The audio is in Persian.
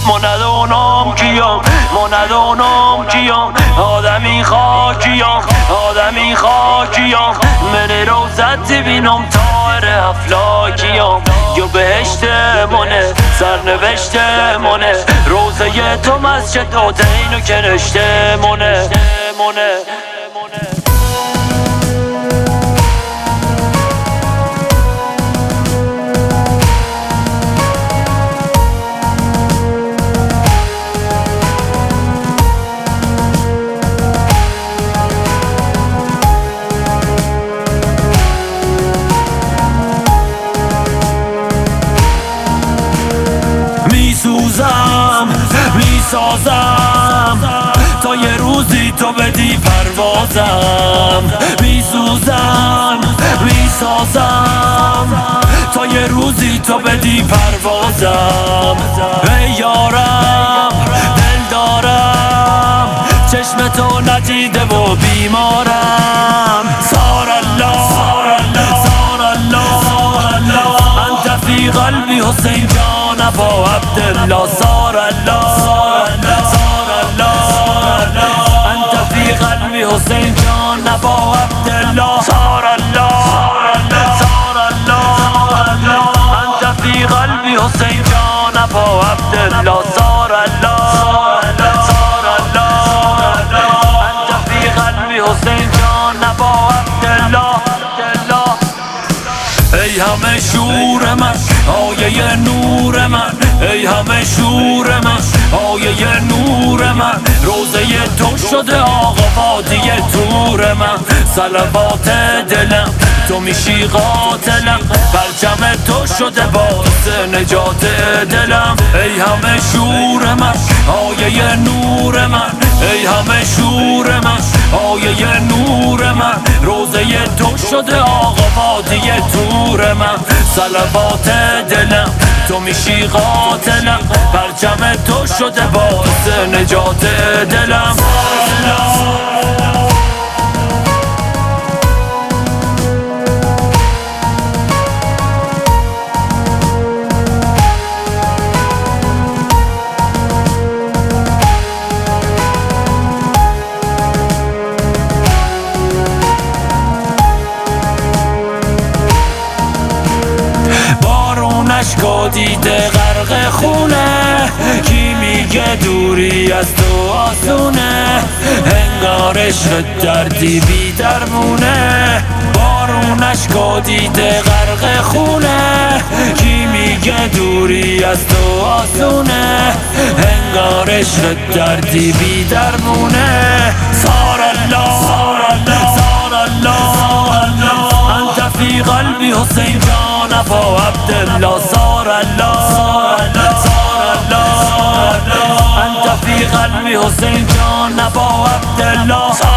ندونم کیم ندونم کیم آدمی خاکیم من روزت بینم تار افلاکیم یا بهشت منه سرنوشت منه روزه تو مسجد آتینو کنشته منه میسازم تا یه روزی تو بدی پروازم میسازم تا یه روزی تو بدی پروازم ای یارم دل دارم چشم تو ندیده و بیمارم سار الله انت فی قلبی حسین جان ابا عبدالله سار الله انت فی قلبی حسین جان ابا عبدالله سار الله انت فی قلبی حسین جان ابا عبدالله سار الله انت فی قلبی حسین جان ابا عبدالله ای همه شور من آیه نور من ای همه شور من آیه نور من روزه تو شده آقا وادی تور من صلوات دلم تو میشی قاتلم پرچم تو شده باعث نجات دلم ای همه شور من آیه نور من ای همه شور من آیه نور من روزه تو شده آقا وادی تور من صلوات دلم تو میشی قاتلم پرچم تو شده باعث نجات دلم اشکا دیده غرق خونه کی میگه دوری از تو آسونه انگار عشق دردی بی درمونه بارون اشکا دیده غرق خونه کی میگه دوری از تو آسونه انگار عشق دردی بی درمونه سار الله انت فی قلبی حسین جان ابا عبدالله سار الله انت فی قلبی حسین جان ابا عبدالله